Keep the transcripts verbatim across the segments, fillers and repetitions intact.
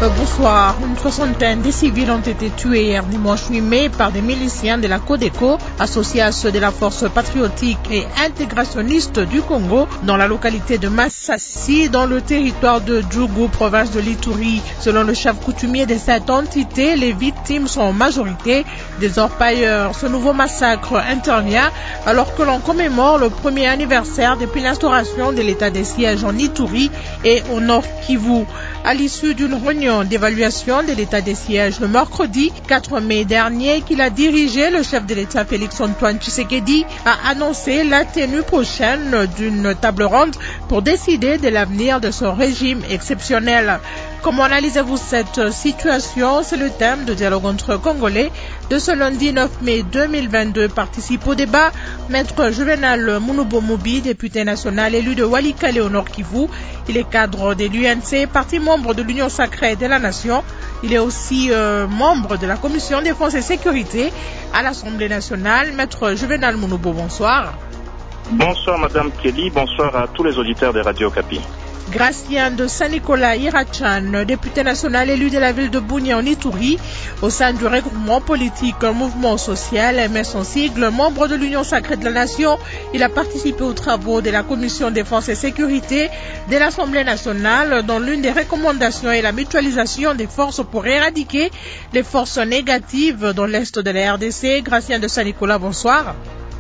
Bonsoir. Une soixantaine de civils ont été tués hier dimanche huit mai par des miliciens de la Codeco, associés à ceux de la Force patriotique et intégrationniste du Congo, dans la localité de Massassi, dans le territoire de Djougou, province de l'Ituri. Selon le chef coutumier de cette entité, les victimes sont en majorité des orpailleurs. Ce nouveau massacre intervient alors que l'on commémore le premier anniversaire depuis l'instauration de l'état de siège en Ituri et au Nord Kivu. À l'issue d'une réunion d'évaluation de l'état des sièges le mercredi quatre mai dernier qu'il a dirigé, le chef de l'État Félix-Antoine Tshisekedi a annoncé la tenue prochaine d'une table ronde pour décider de l'avenir de son régime exceptionnel. Comment analysez-vous cette situation? C'est le thème de dialogue entre Congolais de ce lundi neuf mai deux mille vingt-deux. Participe au débat Maître Juvenal Munubomubi, député national élu de Walikale au Nord Kivu. Il est cadre de l'U N C, parti membre de l'Union sacrée de la Nation. Il est aussi euh, membre de la Commission défense et sécurité à l'Assemblée nationale. Maître Juvenal Munubo, bonsoir. Bonsoir Madame Kelly, bonsoir à tous les auditeurs de Radio Okapi. Gracien de Saint-Nicolas Irachan, député national élu de la ville de Bunia en Ituri, au sein du regroupement politique Mouvement Social, M S en sigle, membre de l'Union sacrée de la Nation. Il a participé aux travaux de la Commission défense et sécurité de l'Assemblée nationale, dont l'une des recommandations est la mutualisation des forces pour éradiquer les forces négatives dans l'est de la R D C. Gracien de Saint-Nicolas, bonsoir.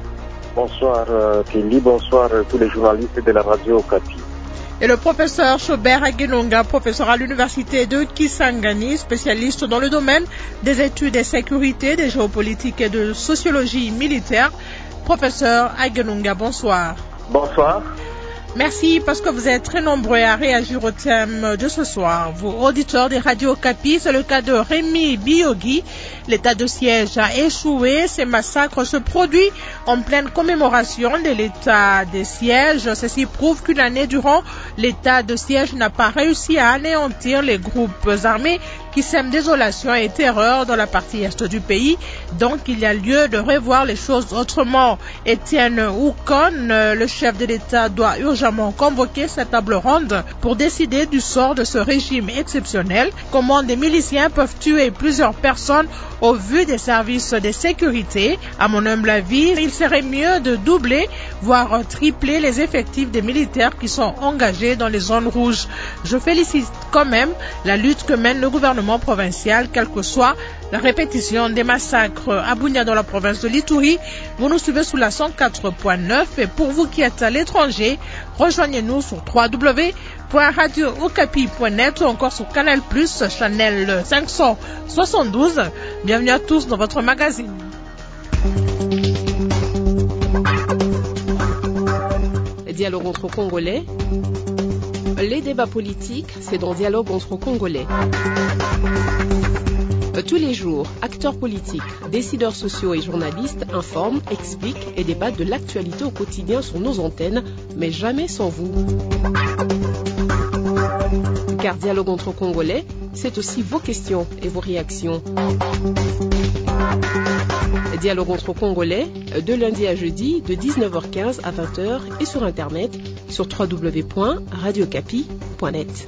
Bonsoir euh, Kelly, bonsoir euh, tous les journalistes de la Radio Okapi. Et le professeur Chobert Aguenonga, professeur à l'université de Kisangani, spécialiste dans le domaine des études de sécurité, de géopolitique et de sociologie militaire. Professeur Aguenonga, bonsoir. Bonsoir. Merci parce que vous êtes très nombreux à réagir au thème de ce soir. Vous, auditeurs des Radio Okapi, c'est le cas de Rémi Biogi. L'état de siège a échoué. Ces massacres se produisent en pleine commémoration de l'état de siège. Ceci prouve qu'une année durant, l'état de siège n'a pas réussi à anéantir les groupes armés qui sèment désolation et terreur dans la partie est du pays. Donc, il y a lieu de revoir les choses autrement. Étienne Oukon, le chef de l'État, doit urgemment convoquer cette table ronde pour décider du sort de ce régime exceptionnel. Comment des miliciens peuvent tuer plusieurs personnes au vu des services de sécurité? À mon humble avis, il serait mieux de doubler, voire tripler les effectifs des militaires qui sont engagés dans les zones rouges. Je félicite quand même la lutte que mène le gouvernement provincial, quelle que soit la répétition des massacres à Bunia dans la province de l'Ituri. Vous nous suivez sous la cent quatre point neuf et pour vous qui êtes à l'étranger, rejoignez-nous sur w w w point radio okapi point net ou encore sur Canal plus, Channel cinq cent soixante-douze. Bienvenue à tous dans votre magazine. Dialogue entre Congolais. Les débats politiques, c'est dans Dialogue entre Congolais. Tous les jours, acteurs politiques, décideurs sociaux et journalistes informent, expliquent et débattent de l'actualité au quotidien sur nos antennes, mais jamais sans vous. Car Dialogue entre Congolais, c'est aussi vos questions et vos réactions. Dialogue entre Congolais, de lundi à jeudi, de dix-neuf heures quinze à vingt heures et sur Internet, sur w w w point radio okapi point net.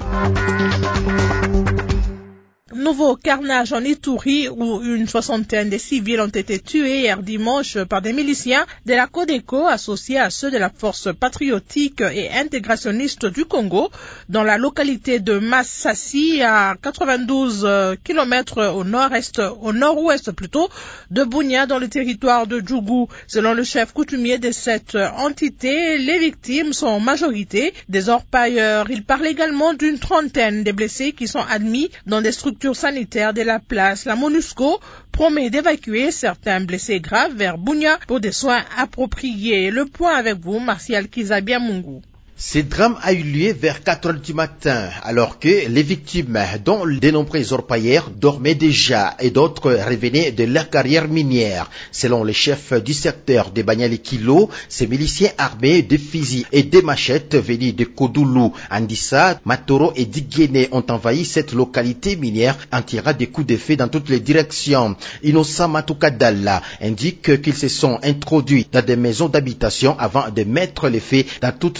Nouveau carnage en Ituri où une soixantaine de civils ont été tués hier dimanche par des miliciens de la Codeco associés à ceux de la Force patriotique et intégrationniste du Congo dans la localité de Massassi à quatre-vingt-douze kilomètres au nord-est, au nord-ouest plutôt, de Bunia dans le territoire de Djougou. Selon le chef coutumier de cette entité, les victimes sont en majorité des orpailleurs. Il parle également d'une trentaine de blessés qui sont admis dans des structures sanitaire de la place. La MONUSCO promet d'évacuer certains blessés graves vers Bunia pour des soins appropriés. Le point avec vous, Martial Kizabiamungu. Ce drame a eu lieu vers quatre heures du matin, alors que les victimes, dont de nombreux orpailleurs, dormaient déjà et d'autres revenaient de leur carrière minière. Selon le chef du secteur de Banyali-Kilo, ces miliciens armés de fusils et de machettes venus de Kodoulou, Andissa, Matoro et Digene ont envahi cette localité minière en tirant des coups de feu dans toutes les directions. Innocent Matoukadala indique qu'ils se sont introduits dans des maisons d'habitation avant de mettre les feux dans toute la localité.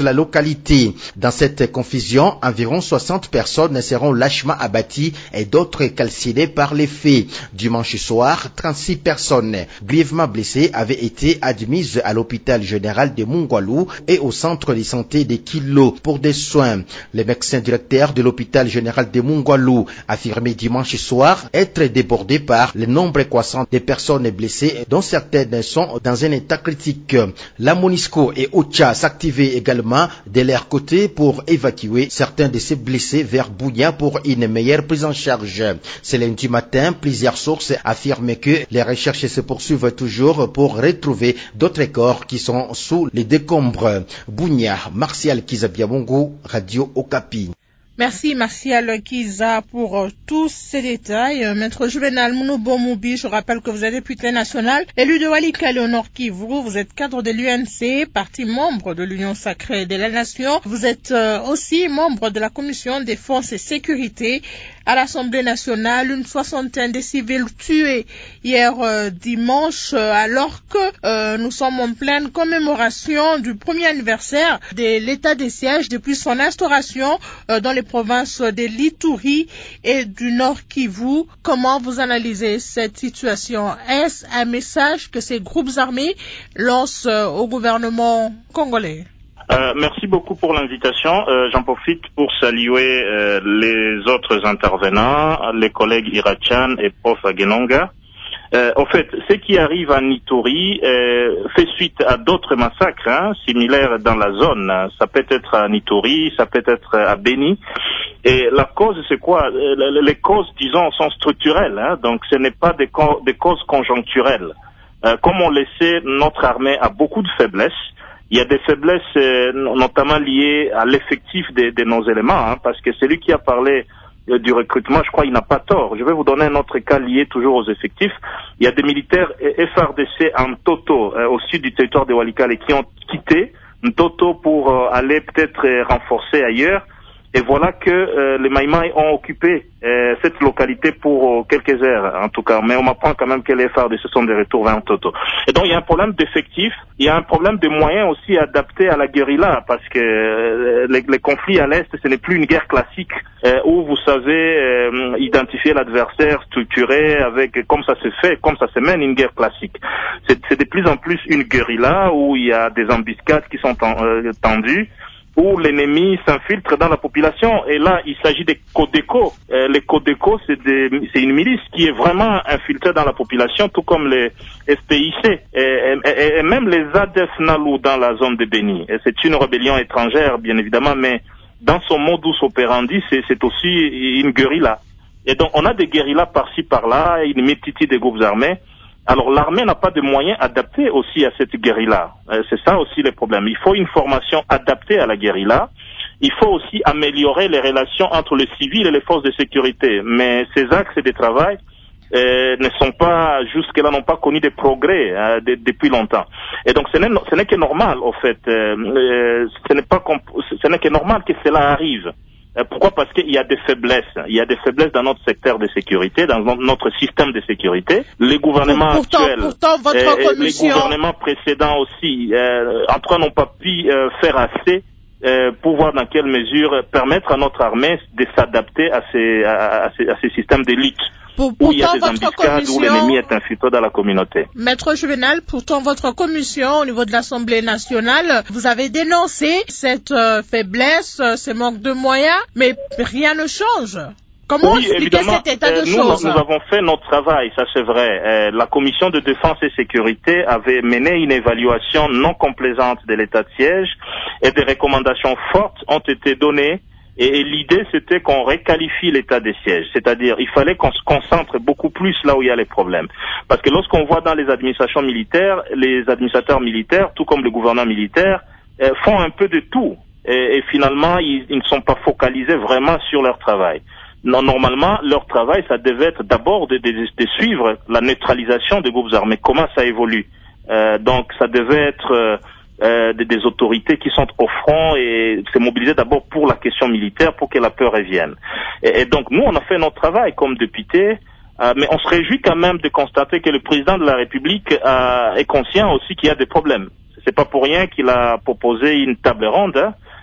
localité. Dans cette confusion, environ soixante personnes seront lâchement abattues et d'autres calcinées par les faits. Dimanche soir, trente-six personnes grièvement blessées avaient été admises à l'hôpital général de Mungwalu et au centre de santé de Kilo pour des soins. Le médecin directeur de l'hôpital général de Mungwalu affirmait dimanche soir être débordé par le nombre croissant de personnes blessées, dont certaines sont dans un état critique. La MONUSCO et OCHA s'activaient également de leur côté pour évacuer certains de ces blessés vers Bunia pour une meilleure prise en charge. Ce lundi matin, plusieurs sources affirment que les recherches se poursuivent toujours pour retrouver d'autres corps qui sont sous les décombres. Bunia, Martial Kizabiamungu, Radio Okapi. Merci Martial Kiza pour euh, tous ces détails. Euh, Maître Juvenal Mounoubo-Moubi, je rappelle que vous êtes député national, élu de Walikale au Nord Kivu, vous êtes cadre de l'U N C, parti membre de l'Union sacrée de la Nation. Vous êtes euh, aussi membre de la Commission Défense et Sécurité à l'Assemblée nationale. Une soixantaine de civils tués hier euh, dimanche, euh, alors que euh, nous sommes en pleine commémoration du premier anniversaire de l'état de siège depuis son instauration euh, dans les provinces de l'Ituri et du Nord Kivu. Comment vous analysez cette situation? Est-ce un message que ces groupes armés lancent euh, au gouvernement congolais? Euh, merci beaucoup pour l'invitation. Euh, j'en profite pour saluer euh, les autres intervenants, les collègues Irachan et Prof Agenonga. Euh, en fait, ce qui arrive en Ituri euh, fait suite à d'autres massacres hein, similaires dans la zone. Ça peut être à Ituri, ça peut être à Beni. Et la cause, c'est quoi? Les causes, disons, sont structurelles. Hein, donc, ce n'est pas des, co- des causes conjoncturelles. Euh, comme on le sait, notre armée a beaucoup de faiblesses. Il y a des faiblesses euh, notamment liées à l'effectif de, de nos éléments, hein, parce que celui qui a parlé euh, du recrutement, je crois, il n'a pas tort. Je vais vous donner un autre cas lié toujours aux effectifs. Il y a des militaires F R D C en Toto, euh, au sud du territoire de Walikale, qui ont quitté Toto pour euh, aller peut-être euh, renforcer ailleurs. Et voilà que euh, les Maïmaï ont occupé euh, cette localité pour euh, quelques heures, en tout cas. Mais on m'apprend quand même que les F R D C sont des retours vers Toto. Et donc, il y a un problème d'effectifs. Il y a un problème de moyens aussi adaptés à la guérilla, parce que euh, les, les conflits à l'Est, ce n'est plus une guerre classique euh, où vous savez euh, identifier l'adversaire, structurer avec, comme ça se fait, comme ça se mène une guerre classique. C'est, c'est de plus en plus une guérilla où il y a des embuscades qui sont en, euh, tendues, où l'ennemi s'infiltre dans la population. Et là, il s'agit des Codeco. Euh, les Codeco, c'est, des, c'est une milice qui est vraiment infiltrée dans la population, tout comme les S P I C. Et, et, et même les A D F Nalu dans la zone de Beni. Et c'est une rébellion étrangère, bien évidemment, mais dans son modus operandi, c'est, c'est aussi une guérilla. Et donc, on a des guérillas par-ci, par-là, une multitude de groupes armés. Alors l'armée n'a pas de moyens adaptés aussi à cette guérilla. Euh, c'est ça aussi le problème. Il faut une formation adaptée à la guérilla. Il faut aussi améliorer les relations entre les civils et les forces de sécurité. Mais ces axes de travail euh, ne sont pas, jusque-là, n'ont pas connu de progrès euh, de, depuis longtemps. Et donc ce n'est, ce n'est que normal, au fait. Euh, euh, ce n'est pas comp- ce n'est que normal que cela arrive. Pourquoi? Parce qu'il y a des faiblesses. Il y a des faiblesses dans notre secteur de sécurité, dans notre système de sécurité. Les gouvernements pourtant, actuels, pourtant, votre euh, commission... les gouvernements précédents aussi, euh, en tout cas, n'ont pas pu euh, faire assez euh, pour voir dans quelle mesure permettre à notre armée de s'adapter à ces, à, à ces, à ces systèmes de lutte. Pour, où il y a des votre embuscades, où l'ennemi est infiltré dans la communauté. Maître Juvenal, pourtant votre commission au niveau de l'Assemblée nationale, vous avez dénoncé cette euh, faiblesse, euh, ce manque de moyens, mais rien ne change. Comment oui, expliquer cet état euh, de nous, choses? Nous avons fait notre travail, ça c'est vrai. Euh, la commission de défense et sécurité avait mené une évaluation non complaisante de l'état de siège et des recommandations fortes ont été données. Et, et l'idée, c'était qu'on réqualifie l'état des sièges. C'est-à-dire, il fallait qu'on se concentre beaucoup plus là où il y a les problèmes. Parce que lorsqu'on voit dans les administrations militaires, les administrateurs militaires, tout comme le gouvernement militaire, euh, font un peu de tout. Et, et finalement, ils, ils ne sont pas focalisés vraiment sur leur travail. Non, normalement, leur travail, ça devait être d'abord de, de, de suivre la neutralisation des groupes armés. Comment ça évolue? euh, Donc, ça devait être... Euh, Euh, des, des autorités qui sont au front et se mobiliser d'abord pour la question militaire, pour que la peur revienne. Et, et donc nous, on a fait notre travail comme députés, euh, mais on se réjouit quand même de constater que le président de la République euh, est conscient aussi qu'il y a des problèmes. C'est pas pour rien qu'il a proposé une table ronde, hein,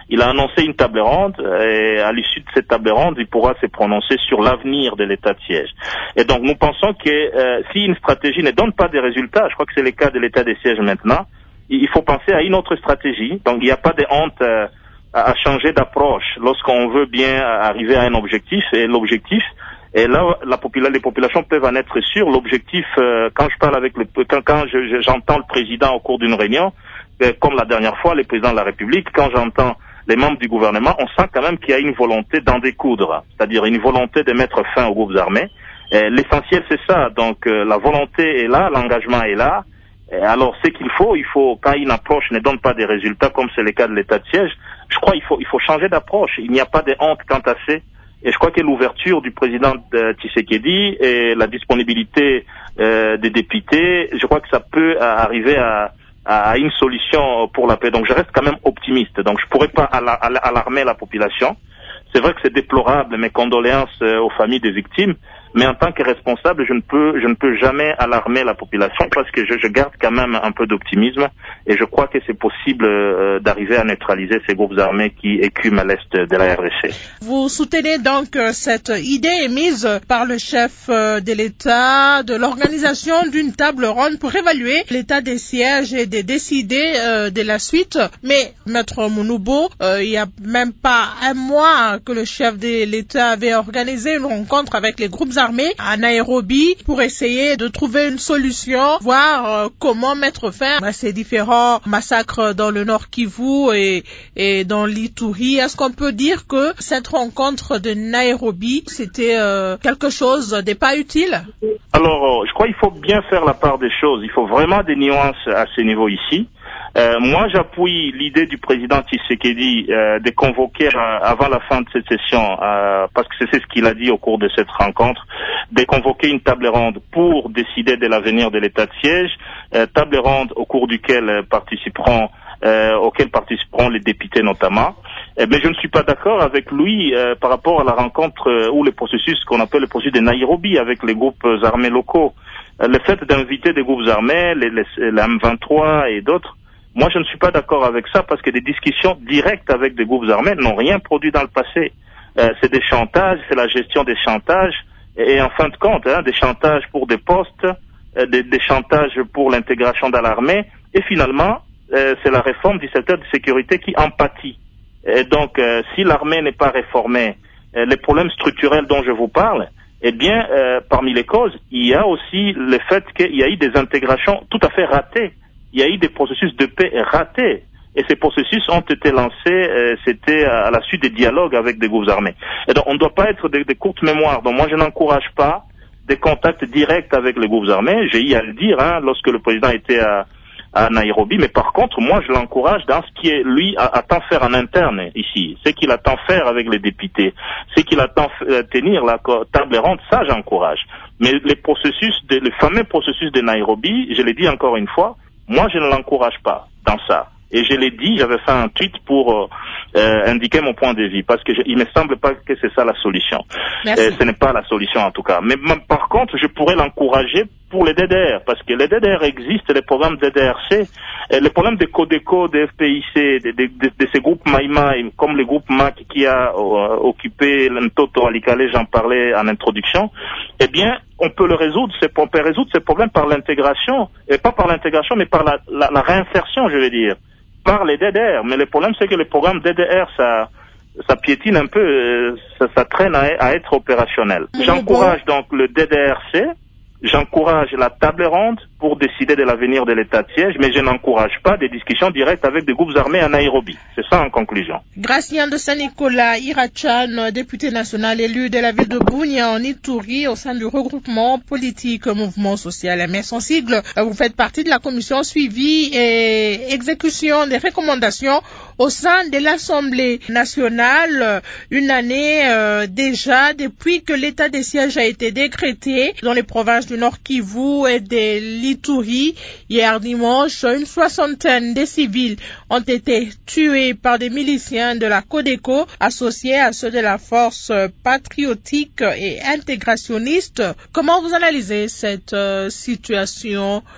il a annoncé une table ronde et à l'issue de cette table ronde, il pourra se prononcer sur l'avenir de l'état de siège. Et donc nous pensons que euh, si une stratégie ne donne pas de résultats, je crois que c'est le cas de l'état de siège maintenant, il faut penser à une autre stratégie. Donc il n'y a pas de honte euh, à changer d'approche lorsqu'on veut bien arriver à un objectif. Et l'objectif, et là la popula- les populations peuvent en être sûres, l'objectif, euh, quand je parle avec le, quand, quand je, je, j'entends le président au cours d'une réunion, euh, comme la dernière fois, le président de la République, quand j'entends les membres du gouvernement, on sent quand même qu'il y a une volonté d'en découdre, c'est-à-dire une volonté de mettre fin aux groupes armés. Et l'essentiel, c'est ça. Donc euh, la volonté est là, l'engagement est là. Et alors, ce qu'il faut, il faut, quand une approche ne donne pas des résultats, comme c'est le cas de l'état de siège, je crois qu'il faut, il faut changer d'approche. Il n'y a pas de honte quant à ça. Et je crois que l'ouverture du président de Tshisekedi et la disponibilité euh, des députés, je crois que ça peut arriver à, à une solution pour la paix. Donc, je reste quand même optimiste. Donc, je pourrais pas alarmer la population. C'est vrai que c'est déplorable, mes condoléances aux familles des victimes, mais en tant que responsable, je ne peux, je ne peux jamais alarmer la population parce que je, je garde quand même un peu d'optimisme et je crois que c'est possible euh, d'arriver à neutraliser ces groupes armés qui écument à l'est de la R D C. Vous soutenez donc euh, cette idée émise par le chef euh, de l'État de l'organisation d'une table ronde pour évaluer l'état des sièges et de décider euh, de la suite. Mais, Maître Mounoubo, euh, il y a même pas un mois que le chef de l'État avait organisé une rencontre avec les groupes armés à Nairobi pour essayer de trouver une solution, voir euh, comment mettre fin à ces différents massacres dans le Nord Kivu et, et dans l'Ituri. Est-ce qu'on peut dire que cette rencontre de Nairobi, c'était euh, quelque chose de pas utile? Alors, je crois qu'il faut bien faire la part des choses. Il faut vraiment des nuances à ce niveau ici. Euh, moi, j'appuie l'idée du président Tshisekedi euh, de convoquer euh, avant la fin de cette session, euh, parce que c'est ce qu'il a dit au cours de cette rencontre, de convoquer une table ronde pour décider de l'avenir de l'état de siège, euh, table ronde au cours duquel euh, participeront, euh, auquel participeront les députés notamment. Eh bien, je ne suis pas d'accord avec lui euh, par rapport à la rencontre euh, ou le processus qu'on appelle le processus de Nairobi avec les groupes armés locaux. Euh, le fait d'inviter des groupes armés, les, les, les M vingt-trois et d'autres, moi, je ne suis pas d'accord avec ça parce que des discussions directes avec des groupes armés n'ont rien produit dans le passé. Euh, c'est des chantages, c'est la gestion des chantages et, et en fin de compte, hein, des chantages pour des postes, euh, des, des chantages pour l'intégration dans l'armée et finalement, euh, c'est la réforme du secteur de sécurité qui en pâtit. Et donc, euh, si l'armée n'est pas réformée, euh, les problèmes structurels dont je vous parle, eh bien, euh, parmi les causes, il y a aussi le fait qu'il y a eu des intégrations tout à fait ratées. Il y a eu des processus de paix ratés. Et ces processus ont été lancés, euh, c'était à la suite des dialogues avec des groupes armés. Et donc, on ne doit pas être de, de courte mémoire. Donc, moi, je n'encourage pas des contacts directs avec les groupes armés. J'ai eu à le dire, hein, lorsque le président était à, à Nairobi. Mais par contre, moi, je l'encourage dans ce qui est, lui, attend faire en interne ici. Ce qu'il attend faire avec les députés. Ce qu'il attend euh, tenir la table ronde, ça, j'encourage. Mais les processus, de, le fameux processus de Nairobi, je l'ai dit encore une fois, moi, je ne l'encourage pas dans ça. Et je l'ai dit, j'avais fait un tweet pour euh, euh, indiquer mon point de vue, parce que je, il me semble pas que c'est ça la solution. Euh, ce n'est pas la solution en tout cas. Mais, mais par contre, je pourrais l'encourager pour les D D R, parce que les D D R existent, les programmes D D R C, et les problèmes de Codeco, de F P I C, de, de, de, de ces groupes Maïmaï, comme le groupe M A C qui a euh, occupé l'Ntoto Alikale, j'en parlais en introduction, eh bien, on peut le résoudre, on peut résoudre ces problèmes par l'intégration, et pas par l'intégration, mais par la, la, la réinsertion, je veux dire, par les D D R. Mais le problème, c'est que les programmes D D R, ça, ça piétine un peu, ça, ça traîne à, à être opérationnel. J'encourage donc le D D R C, j'encourage la table ronde pour décider de l'avenir de l'état de siège, mais je n'encourage pas des discussions directes avec des groupes armés à Nairobi. C'est ça en conclusion. Gracien de Saint-Nicolas, Irachan, député national élu de la ville de Bunia en Ituri au sein du regroupement politique Mouvement Social M S en sigle. Vous faites partie de la commission suivi et exécution des recommandations au sein de l'Assemblée nationale, une année euh, déjà depuis que l'état des sièges a été décrété dans les provinces du Nord Kivu et de l'Ituri. Hier dimanche, une soixantaine de civils ont été tués par des miliciens de la Codeco associés à ceux de la force patriotique et intégrationniste. Comment vous analysez cette euh, situation?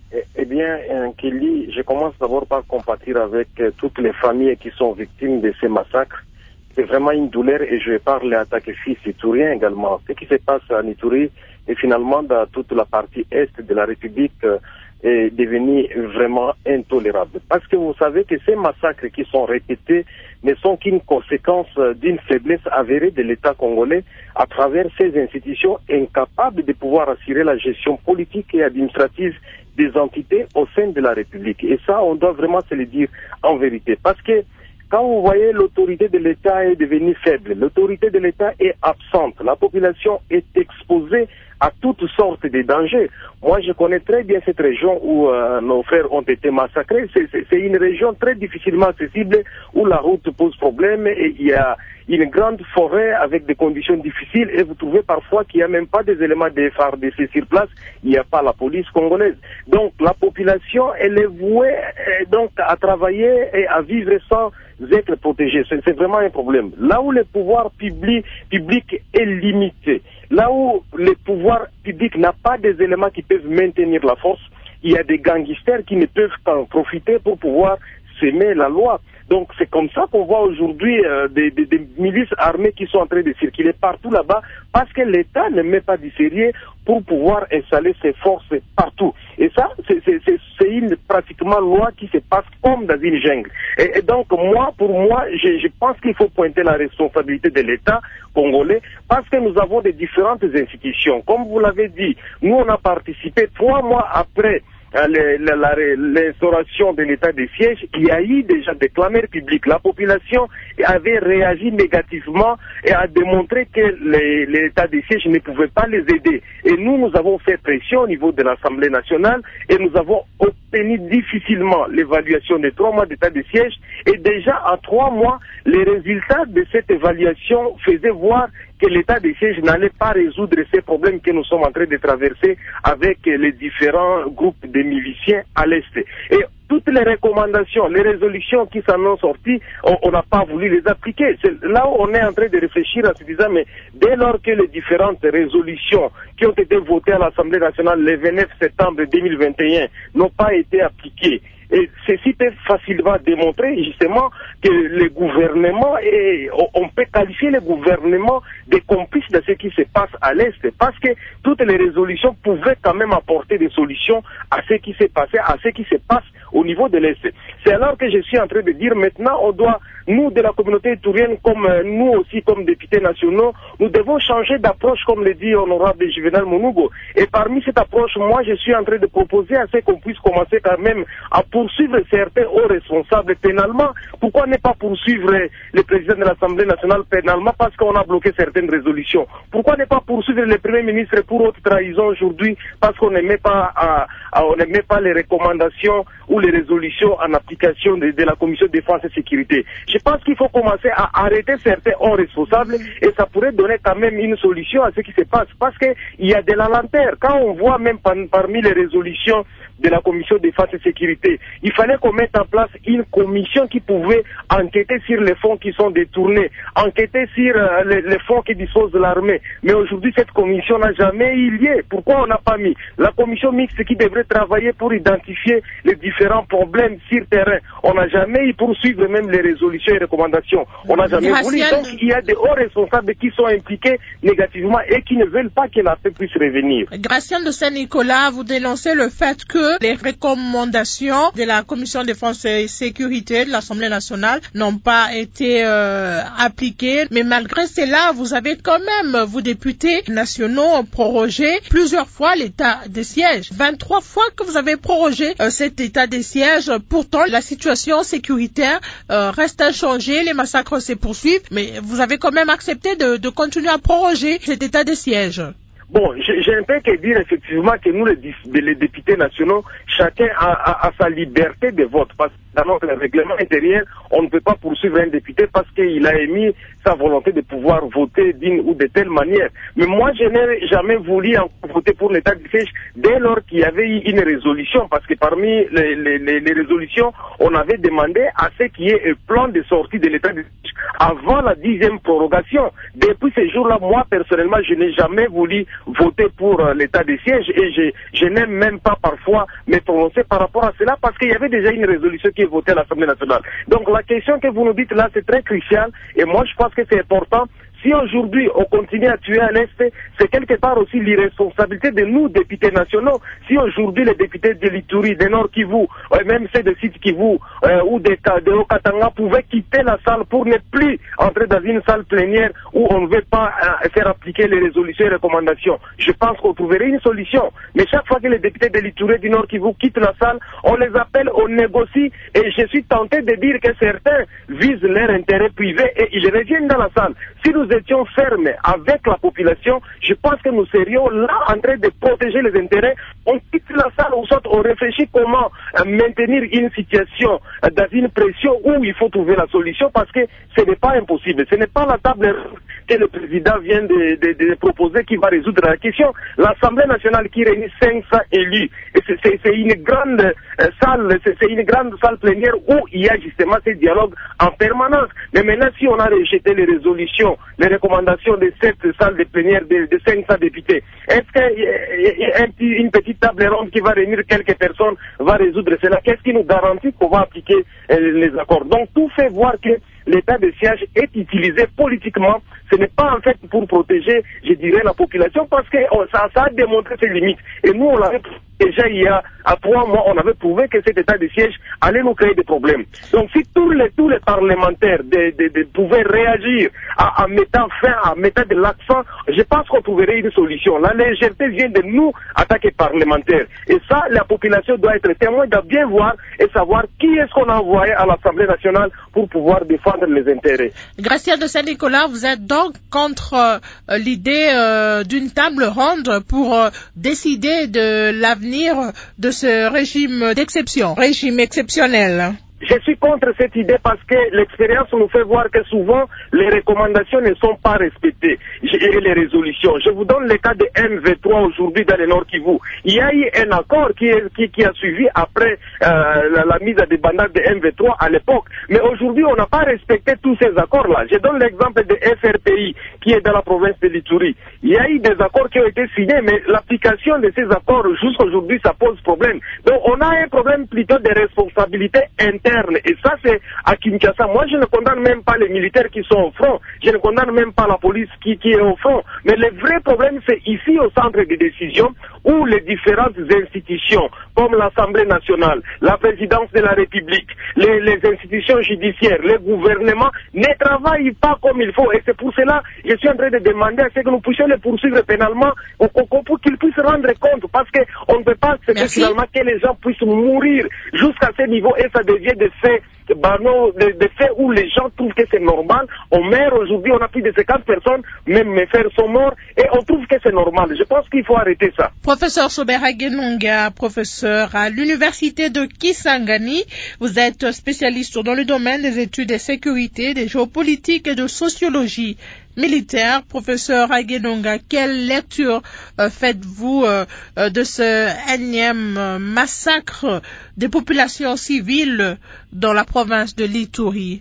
Eh, eh bien, Kelly, je commence d'abord par compatir avec euh, toutes les familles qui sont victimes de ces massacres. C'est vraiment une douleur et je parle à Takefis Itourien également. Ce qui se passe à Ituri et finalement dans toute la partie est de la République euh, est devenu vraiment intolérable. Parce que vous savez que ces massacres qui sont répétés ne sont qu'une conséquence d'une faiblesse avérée de l'État congolais à travers ces institutions incapables de pouvoir assurer la gestion politique et administrative des entités au sein de la République. Et ça, on doit vraiment se le dire en vérité. Parce que quand vous voyez l'autorité de l'État est devenue faible, l'autorité de l'État est absente, la population est exposée à toutes sortes de dangers. Moi, je connais très bien cette région où euh, nos frères ont été massacrés. C'est une région très difficilement accessible où la route pose problème et il y a une grande forêt avec des conditions difficiles et vous trouvez parfois qu'il n'y a même pas des éléments de F A R D C sur place, il n'y a pas la police congolaise. Donc la population, elle est vouée euh, donc à travailler et à vivre sans être protégée. C'est vraiment un problème. Là où le pouvoir public, public est limité, là où le pouvoir public n'a pas des éléments qui peuvent maintenir la force, il y a des gangsters qui ne peuvent qu'en profiter pour pouvoir s'aimer la loi. Donc c'est comme ça qu'on voit aujourd'hui euh, des, des, des milices armées qui sont en train de circuler partout là-bas parce que l'État ne met pas du sérieux pour pouvoir installer ses forces partout. Et ça, c'est une pratiquement loi qui se passe comme dans une jungle. Et, et donc moi, pour moi, je, je pense qu'il faut pointer la responsabilité de l'État congolais parce que nous avons des différentes institutions. Comme vous l'avez dit, nous on a participé trois mois après l'instauration de l'état de siège, il y a eu déjà des clameurs publiques. La population avait réagi négativement et a démontré que l'état de siège ne pouvait pas les aider. Et nous, nous avons fait pression au niveau de l'Assemblée nationale et nous avons obtenu difficilement l'évaluation de trois mois d'état de siège. Et déjà, en trois mois, les résultats de cette évaluation faisaient voir que l'état de siège n'allait pas résoudre ces problèmes que nous sommes en train de traverser avec les différents groupes de miliciens à l'Est. Et toutes les recommandations, les résolutions qui s'en ont sorties, on n'a pas voulu les appliquer. C'est là où on est en train de réfléchir en se disant, mais dès lors que les différentes résolutions qui ont été votées à l'Assemblée nationale le vingt-neuf septembre deux mille vingt et un n'ont pas été appliquées, et ceci peut facilement démontrer justement que le gouvernement, et on peut qualifier le gouvernement de complice de ce qui se passe à l'Est, parce que toutes les résolutions pouvaient quand même apporter des solutions à ce qui s'est passé, à ce qui se passe au niveau de l'Est. C'est alors que je suis en train de dire maintenant, on doit, nous de la communauté iturienne, comme nous aussi comme députés nationaux, nous devons changer d'approche, comme le dit honorable Juvenal Mounougo. Et parmi cette approche, moi je suis en train de proposer à ce qu'on puisse commencer quand même à poursuivre certains hauts responsables pénalement. Pourquoi ne pas poursuivre le président de l'Assemblée nationale pénalement parce qu'on a bloqué certaines résolutions? Pourquoi ne pas poursuivre le premier ministre pour haute trahison aujourd'hui parce qu'on ne met pas, à, à, on ne met pas les recommandations ou les résolutions en application de, de la Commission de défense et sécurité? Je pense qu'il faut commencer à arrêter certains hauts responsables et ça pourrait donner quand même une solution à ce qui se passe, parce qu'il y a de la lenteur. Quand on voit même par, parmi les résolutions de la Commission de défense et sécurité, il fallait qu'on mette en place une commission qui pouvait enquêter sur les fonds qui sont détournés, enquêter sur euh, les, les fonds qui disposent de l'armée. Mais aujourd'hui, cette commission n'a jamais eu lieu. Pourquoi on n'a pas mis la commission mixte qui devrait travailler pour identifier les différents problèmes sur terrain? On n'a jamais eu pour suivre même les résolutions et recommandations. On n'a jamais voulu. Donc il y a des hauts responsables qui sont impliqués négativement et qui ne veulent pas que la paix puisse revenir. Gratien de Saint-Nicolas, vous dénoncez le fait que les recommandations de la Commission de défense et sécurité de l'Assemblée nationale n'ont pas été euh, appliquées. Mais malgré cela, vous avez quand même, vous députés nationaux, prorogé plusieurs fois l'état de siège. vingt-trois fois que vous avez prorogé euh, cet état de siège. Pourtant, la situation sécuritaire euh, reste inchangée, les massacres se poursuivent, mais vous avez quand même accepté de, de continuer à proroger cet état de siège. Bon, j'ai un peu que dire effectivement que nous, les, les députés nationaux, chacun a, a, a sa liberté de vote. Parce que dans notre règlement intérieur, on ne peut pas poursuivre un député parce qu'il a émis sa volonté de pouvoir voter d'une ou de telle manière. Mais moi, je n'ai jamais voulu voter pour l'état de siège dès lors qu'il y avait eu une résolution, parce que parmi les, les, les, les résolutions, on avait demandé à ce qu'il y ait un plan de sortie de l'état de siège avant la dixième prorogation. Depuis ce jour-là, moi, personnellement, je n'ai jamais voulu voter pour euh, l'état de siège et je, je n'ai même pas parfois me prononcer par rapport à cela parce qu'il y avait déjà une résolution qui est votée à l'Assemblée nationale. Donc la question que vous nous dites là, c'est très crucial et moi, je pense que c'est important. Si aujourd'hui on continue à tuer à l'Est, c'est quelque part aussi l'irresponsabilité de nous, députés nationaux. Si aujourd'hui les députés de l'Ituri, de Nord Kivu, euh, même ceux de Sud Kivu euh, ou de, de Haut-Katanga pouvaient quitter la salle pour ne plus entrer dans une salle plénière où on ne veut pas euh, faire appliquer les résolutions et recommandations, je pense qu'on trouverait une solution. Mais chaque fois que les députés de l'Ituri, du Nord Kivu quittent la salle, on les appelle, on négocie et je suis tenté de dire que certains visent leur intérêt privé et ils reviennent dans la salle. Si nous étions fermes avec la population, je pense que nous serions là en train de protéger les intérêts. On quitte la salle, ou soit on réfléchit comment euh, maintenir une situation euh, dans une pression où il faut trouver la solution parce que ce n'est pas impossible. Ce n'est pas la table que le président vient de, de, de proposer qui va résoudre la question. L'Assemblée nationale qui réunit cinq cents élus, et c'est une grande euh, salle, c'est une grande salle plénière où il y a justement ces dialogues en permanence. Mais maintenant, si on a rejeté les résolutions, les recommandations de cette salle de plénière de, de cinq cents députés, est-ce qu'une petite table ronde qui va réunir quelques personnes va résoudre cela? Qu'est-ce qui nous garantit qu'on va appliquer euh, les accords? Donc tout fait voir que l'état de siège est utilisé politiquement. Ce n'est pas en fait pour protéger, je dirais, la population parce que oh, ça, ça a démontré ses limites. Et nous, on l'avait déjà il y a à trois mois, on avait prouvé que cet état de siège allait nous créer des problèmes. Donc si tous les, tous les parlementaires de, de, de pouvaient réagir en, en mettant fin, en mettant de l'accent, je pense qu'on trouverait une solution. La légèreté vient de nous, attaquer parlementaires. Et ça, la population doit être témoin, doit bien voir et savoir qui est-ce qu'on a envoyé à l'Assemblée nationale pour pouvoir défendre les intérêts. Gracia de Saint-Nicolas, vous êtes donc contre euh, l'idée euh, d'une table ronde pour euh, décider de l'avenir de ce régime d'exception, régime exceptionnel. Je suis contre cette idée parce que l'expérience nous fait voir que souvent les recommandations ne sont pas respectées et les résolutions. Je vous donne le cas de M V trois aujourd'hui dans le Nord Kivu. Il y a eu un accord qui, est, qui, qui a suivi après euh, la, la mise à débandade de M V trois à l'époque. Mais aujourd'hui, on n'a pas respecté tous ces accords-là. Je donne l'exemple de F R P I qui est dans la province de l'Ituri. Il y a eu des accords qui ont été signés, mais l'application de ces accords jusqu'à aujourd'hui, ça pose problème. Donc on a un problème plutôt de responsabilité interne. Et ça, c'est à Kinshasa. Moi, je ne condamne même pas les militaires qui sont au front. Je ne condamne même pas la police qui, qui est au front. Mais le vrai problème, c'est ici au centre de décision où les différentes institutions, comme l'Assemblée nationale, la présidence de la République, les, les institutions judiciaires, les gouvernements, ne travaillent pas comme il faut. Et c'est pour cela que je suis en train de demander à ce que nous puissions les poursuivre pénalement pour qu'ils puissent rendre compte. Parce qu'on ne peut pas accepter finalement que les gens puissent mourir jusqu'à ce niveau et ça devient des faits, bah non, des, des faits où les gens trouvent que c'est normal. On meurt aujourd'hui, on a plus de cinquante personnes, même mes frères sont morts, et on trouve que c'est normal. Je pense qu'il faut arrêter ça. Professeur Sobera Genonga, professeur à l'université de Kisangani, vous êtes spécialiste dans le domaine des études de sécurité, des géopolitiques et de sociologie militaire. Professeur Agenonga, quelle lecture euh, faites-vous euh, de ce énième euh, massacre des populations civiles dans la province de l'Ituri?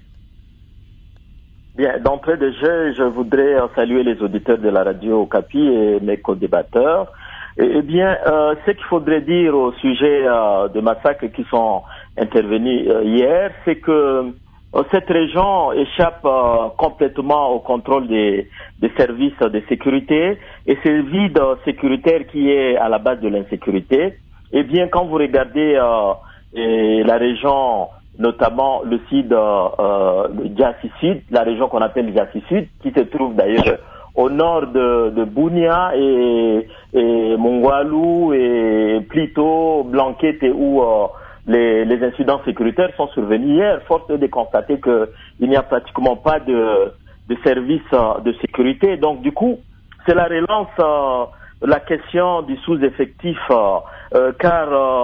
Bien, d'entrée de jeu, je voudrais saluer les auditeurs de la radio Okapi et mes co-débatteurs. Eh, eh bien, euh, ce qu'il faudrait dire au sujet euh, des massacres qui sont intervenus euh, hier, c'est que cette région échappe euh, complètement au contrôle des, des services de sécurité et c'est le vide sécuritaire qui est à la base de l'insécurité. Eh bien, quand vous regardez euh, et la région, notamment le sud, euh, le Djassi Sud, la région qu'on appelle Djassi Sud, qui se trouve d'ailleurs au nord de, de Bunia et, et Mongwalu et Plito, Blanquette où euh, Les, les incidents sécuritaires sont survenus hier. Force est de constater qu'il n'y a pratiquement pas de, de services de sécurité. Donc du coup, cela relance euh, la question du sous-effectif, euh, car euh,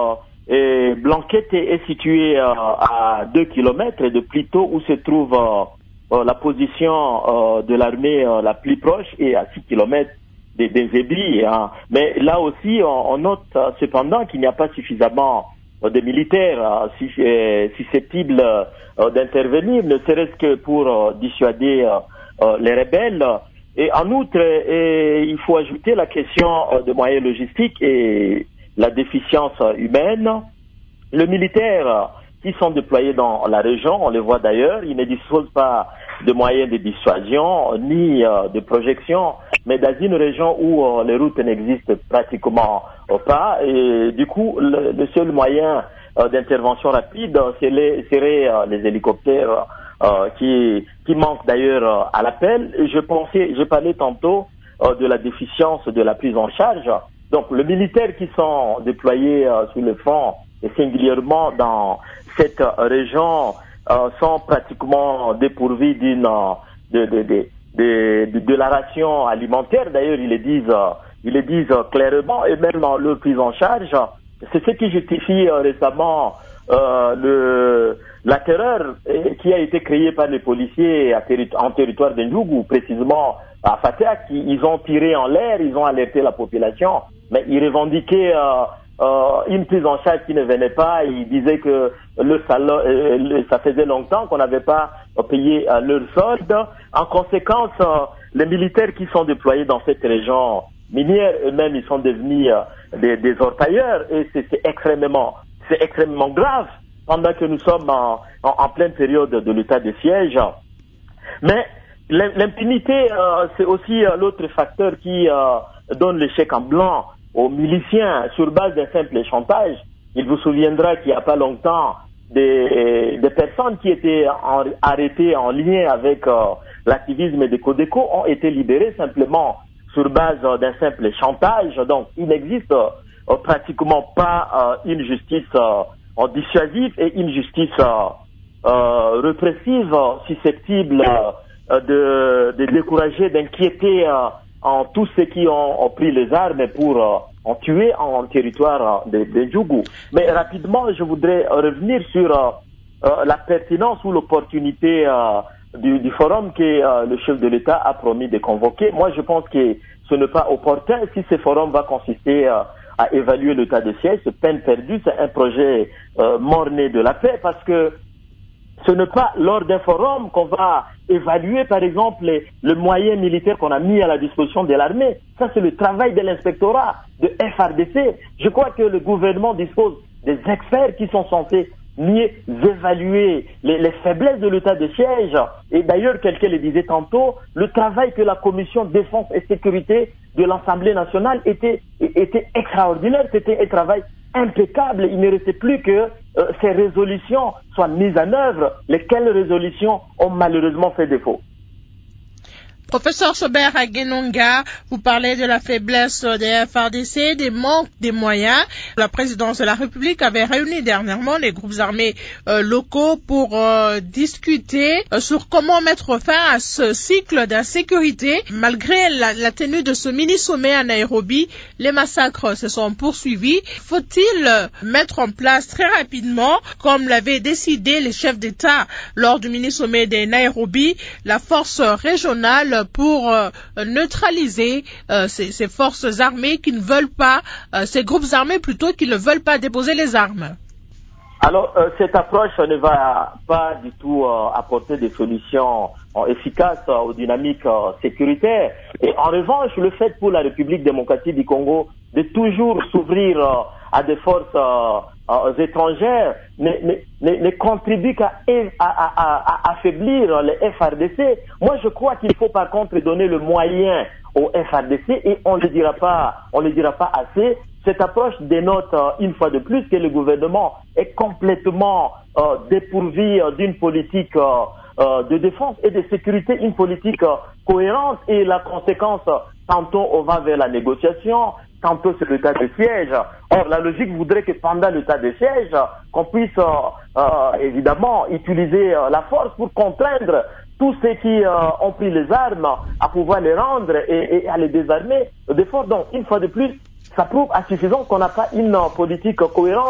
Et Blanquette est, est situé euh, à deux kilomètres de Plito, où se trouve euh, euh, la position euh, de l'armée euh, la plus proche, et à six kilomètres des, des Zébris. Hein. Mais là aussi, on, on note euh, cependant qu'il n'y a pas suffisamment euh, de militaires euh, si, euh, susceptibles euh, d'intervenir, ne serait-ce que pour euh, dissuader euh, euh, les rebelles. Et en outre, et, il faut ajouter la question euh, de moyens logistiques et la déficience humaine. Les militaires qui sont déployés dans la région, on les voit d'ailleurs, ils ne disposent pas de moyens de dissuasion ni euh, de projection, mais dans une région où euh, les routes n'existent pratiquement euh, pas, et du coup le, le seul moyen euh, d'intervention rapide serait, serait euh, les hélicoptères euh, qui, qui manquent d'ailleurs euh, à l'appel. Je pensais, je parlais tantôt euh, de la déficience de la prise en charge. Donc les militaires qui sont déployés euh, sur le front et singulièrement dans cette région euh, sont pratiquement dépourvus d'une de, de, de, de, de, de la ration alimentaire. D'ailleurs, ils le disent, euh, ils le disent clairement, et même dans leur prise en charge. C'est ce qui justifie euh, récemment euh, le, la terreur eh, qui a été créée par les policiers à terri- en territoire de Ndjougou, précisément à Fatak. Ils ont tiré en l'air, ils ont alerté la population, mais ils revendiquaient euh, Euh, une prise en charge qui ne venait pas. Ils disaient que le salaire, euh, le, ça faisait longtemps qu'on n'avait pas payé euh, leur solde. En conséquence, euh, les militaires qui sont déployés dans cette région minière, eux-mêmes, ils sont devenus euh, des, des orpailleurs, et c'est, c'est extrêmement, c'est extrêmement grave pendant que nous sommes en, en, en pleine période de l'état de siège. Mais l'impunité, euh, c'est aussi euh, l'autre facteur qui euh, donne le chèque en blanc aux miliciens sur base d'un simple chantage. Il vous souviendra qu'il n'y a pas longtemps des, des personnes qui étaient en, arrêtées en lien avec euh, l'activisme de Codeco ont été libérées simplement sur base euh, d'un simple chantage. Donc il n'existe euh, pratiquement pas euh, une justice euh, dissuasive et une justice euh, euh, répressive euh, susceptible euh, de, de décourager, d'inquiéter euh, en tous ceux qui ont, ont pris les armes pour euh, en tuer en territoire de, de Ndjougou. Mais rapidement, je voudrais revenir sur euh, euh, la pertinence ou l'opportunité euh, du, du forum que euh, le chef de l'État a promis de convoquer. Moi, je pense que ce n'est pas opportun si ce forum va consister euh, à évaluer l'état de siège. C'est peine perdue, c'est un projet euh, mort-né de la paix, parce que ce n'est pas lors d'un forum qu'on va évaluer, par exemple, les, le moyen militaire qu'on a mis à la disposition de l'armée. Ça, c'est le travail de l'inspectorat, de F R D C. Je crois que le gouvernement dispose des experts qui sont censés mieux évaluer les, les faiblesses de l'état de siège. Et d'ailleurs, quelqu'un le disait tantôt, le travail que la commission défense et sécurité de l'Assemblée nationale était, était extraordinaire. C'était un travail impeccable. Il ne restait plus que euh, ces résolutions soient mises en œuvre, lesquelles résolutions ont malheureusement fait défaut. Professeur Sobert Aguenonga, vous parlez de la faiblesse des F R D C, des manques des moyens. La présidence de la République avait réuni dernièrement les groupes armés euh, locaux pour euh, discuter euh, sur comment mettre fin à ce cycle d'insécurité. Malgré la, la tenue de ce mini-sommet à Nairobi, les massacres se sont poursuivis. Faut-il mettre en place très rapidement, comme l'avaient décidé les chefs d'État lors du mini-sommet de Nairobi, la force régionale pour euh, neutraliser euh, ces, ces forces armées qui ne veulent pas, euh, ces groupes armés plutôt qui ne veulent pas déposer les armes? Alors, euh, cette approche ne va pas du tout euh, apporter des solutions euh, efficaces euh, aux dynamiques euh, sécuritaires. Et en revanche, le fait pour la République démocratique du Congo de toujours s'ouvrir euh, à des forces euh, euh, étrangères ne, ne, ne, ne contribue qu'à à, à, à affaiblir les F R D C. Moi, je crois qu'il faut par contre donner le moyen aux F R D C, et on ne le dira pas, on le dira pas assez. Cette approche dénote euh, une fois de plus que le gouvernement est complètement euh, dépourvu euh, d'une politique euh, euh, de défense et de sécurité, une politique euh, cohérente, et la conséquence, tantôt on va vers la négociation, tantôt c'est l'état de siège. Or, la logique voudrait que pendant l'état de siège, qu'on puisse euh, euh, évidemment utiliser euh, la force pour contraindre tous ceux qui euh, ont pris les armes à pouvoir les rendre et, et à les désarmer de force. Donc, une fois de plus, ça prouve à suffisance qu'on n'a pas une politique cohérente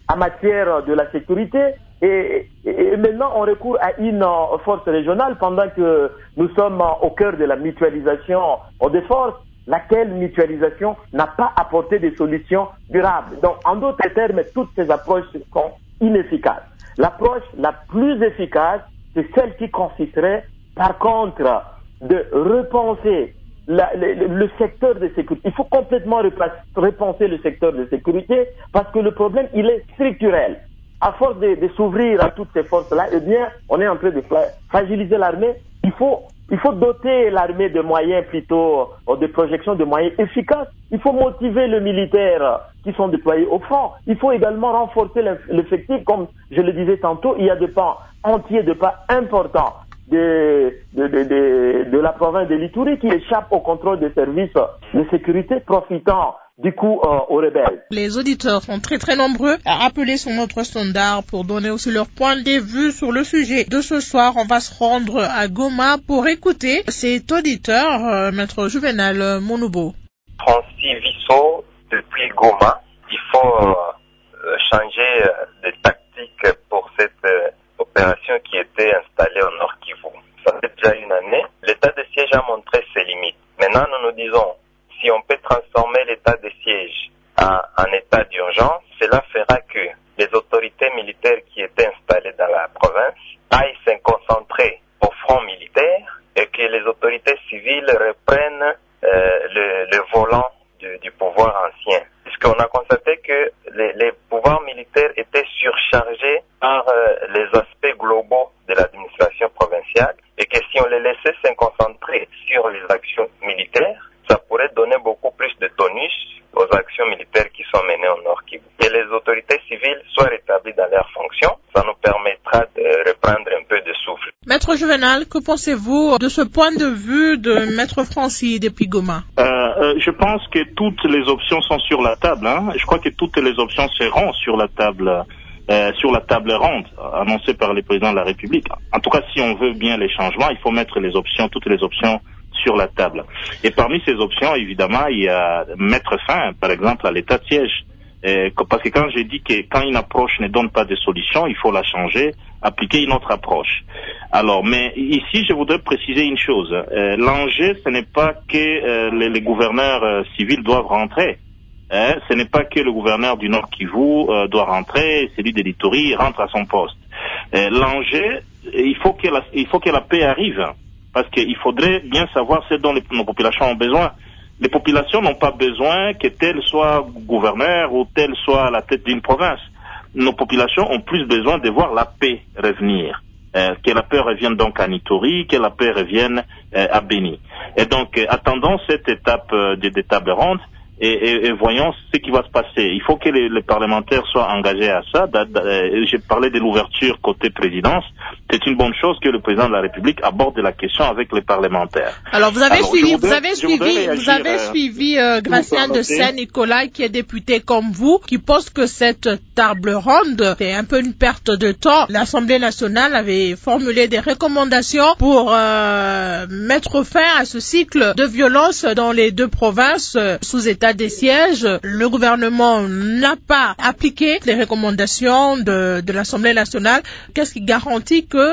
en matière de la sécurité. Et, et, et maintenant, on recourt à une euh, force régionale pendant que nous sommes euh, au cœur de la mutualisation des forces, laquelle mutualisation n'a pas apporté des solutions durables. Donc, en d'autres termes, toutes ces approches sont inefficaces. L'approche la plus efficace, c'est celle qui consisterait, par contre, de repenser la, le, le secteur de sécurité. Il faut complètement repenser le secteur de sécurité parce que le problème, il est structurel. À force de, de s'ouvrir à toutes ces forces-là, eh bien, on est en train de fragiliser l'armée. Il faut, il faut doter l'armée de moyens plutôt, de projection de moyens efficaces. Il faut motiver les militaires qui sont déployés au front. Il faut également renforcer l'effectif. Comme je le disais tantôt, il y a des pans entiers, des pans importants de, de, de, de, de la province de l'Ituri qui échappent au contrôle des services de sécurité, profitant du coup euh, aux rebelles. Les auditeurs sont très très nombreux à appeler sur notre standard pour donner aussi leur point de vue sur le sujet. De ce soir, on va se rendre à Goma pour écouter cet auditeur, euh, Maître Juvenal Monoubo. Francis Vissot, depuis Goma, il faut euh, changer de tactique pour cette euh, opération qui était installée au Nord Kivu. Ça fait déjà une année. L'état de siège a montré ses limites. Maintenant, nous nous disons, si on peut transformer l'état de siège en, en état d'urgence, cela fera que les autorités militaires qui étaient installées dans la province aillent se concentrer au front militaire et que les autorités civiles reprennent euh, le, le volant du, du pouvoir ancien. Puisqu'on a constaté que les, les pouvoirs militaires étaient surchargés par euh, les aspects globaux de l'administration provinciale et que si on les laissait se concentrer sur les actions militaires, ça pourrait donner beaucoup plus de tonus aux actions militaires qui sont menées au Nord Kivu. Que les autorités civiles soient rétablies dans leurs fonctions, ça nous permettra de reprendre un peu de souffle. Maître Juvenal, que pensez-vous de ce point de vue de Maître Francis depuis Goma? euh, euh, Je pense que toutes les options sont sur la table. Hein. Je crois que toutes les options seront sur la table. Euh, sur la table ronde annoncée par le président de la République. En tout cas, si on veut bien les changements, il faut mettre les options, toutes les options sur la table. Et parmi ces options, évidemment, il y a mettre fin, par exemple, à l'état de siège. Euh, parce que quand j'ai dit que quand une approche ne donne pas de solution, il faut la changer, appliquer une autre approche. Alors, mais ici, je voudrais préciser une chose. Euh, l'enjeu, ce n'est pas que euh, les, les gouverneurs euh, civils doivent rentrer. Hein, ce n'est pas que le gouverneur du Nord Kivu euh, doit rentrer, celui de l'Ituri rentre à son poste. Euh, l'enjeu, il faut que la, il faut que la paix arrive. Parce qu'il faudrait bien savoir ce dont les, nos populations ont besoin. Les populations n'ont pas besoin que tel soit gouverneur ou tel soit à la tête d'une province. Nos populations ont plus besoin de voir la paix revenir. Euh, que la paix revienne donc à Ituri, que la paix revienne euh, à Beni. Et donc, euh, attendons cette étape euh, de, de table ronde et, et, et voyons ce qui va se passer. Il faut que les, les parlementaires soient engagés à ça. Da, da, euh, j'ai parlé de l'ouverture côté présidence. C'est une bonne chose que le président de la République aborde la question avec les parlementaires. Alors vous avez Alors, suivi, voudrais, vous avez suivi, réagir, vous avez euh, suivi euh, Gracien de Saint-Nicolas qui est député comme vous, qui pense que cette table ronde est un peu une perte de temps. L'Assemblée nationale avait formulé des recommandations pour euh, mettre fin à ce cycle de violence dans les deux provinces euh, sous état des sièges. Le gouvernement n'a pas appliqué les recommandations de, de l'Assemblée nationale. Qu'est-ce qui garantit que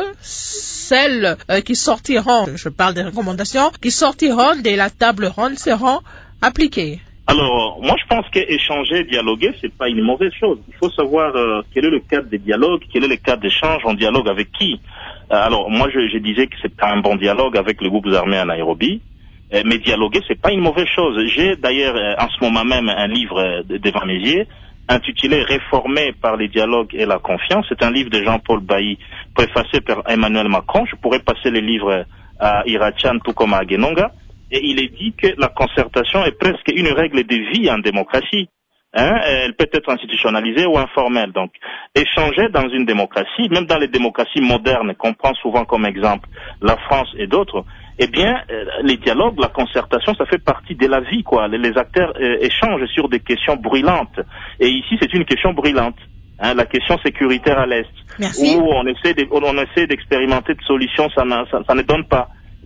celles euh, qui sortiront, je parle des recommandations, qui sortiront de la table ronde seront appliquées? Alors, moi je pense qu'échanger, dialoguer, c'est pas une mauvaise chose. Il faut savoir euh, quel est le cadre des dialogues, quel est le cadre d'échange, on dialogue avec qui. Euh, alors, moi je, je disais que c'est un bon dialogue avec les groupes armés à Nairobi. Mais dialoguer, c'est pas une mauvaise chose. J'ai d'ailleurs en ce moment même un livre devant mes yeux intitulé « Réformé par les dialogues et la confiance ». C'est un livre de Jean-Paul Bailly, préfacé par Emmanuel Macron. Je pourrais passer le livre à Irachan tout comme à Agenonga. Et il est dit que la concertation est presque une règle de vie en démocratie. Hein, elle peut être institutionnalisée ou informelle. Donc, échanger dans une démocratie, même dans les démocraties modernes, qu'on prend souvent comme exemple la France et d'autres, eh bien, euh, les dialogues, la concertation, ça fait partie de la vie, quoi. Les, les acteurs euh, échangent sur des questions brûlantes. Et ici, c'est une question brûlante. Hein, la question sécuritaire à l'Est. Merci. Où on essaie de, on essaie d'expérimenter des solutions, ça, ça, ça ne donne pas.